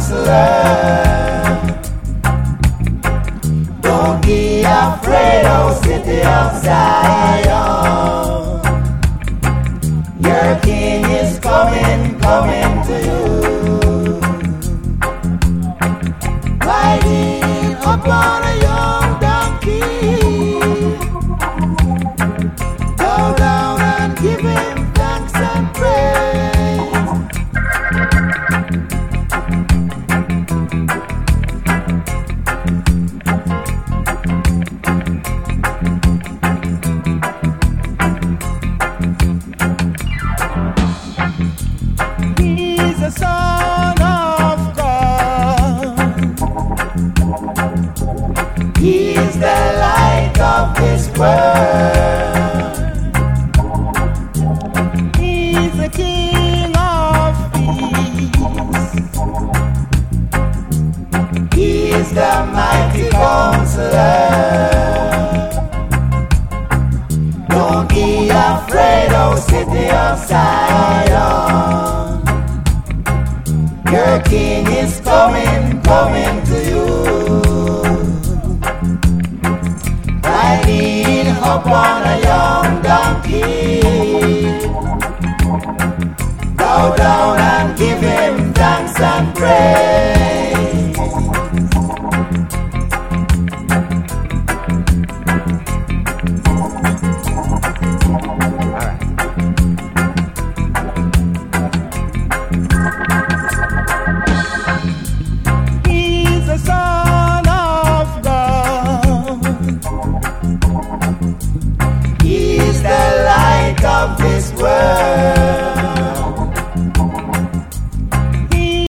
counselor. Don't be afraid, O city of Zion. Your king is coming, coming to you. Riding upon a young donkey. Bow down and give him thanks and praise. He's the Son of God. He is the light of this world. He's the King of peace. He is the mighty counselor. Don't be afraid, O city of Zion. Your king is coming, coming to you. Riding upon a young donkey. Bow down and give him thanks and praise.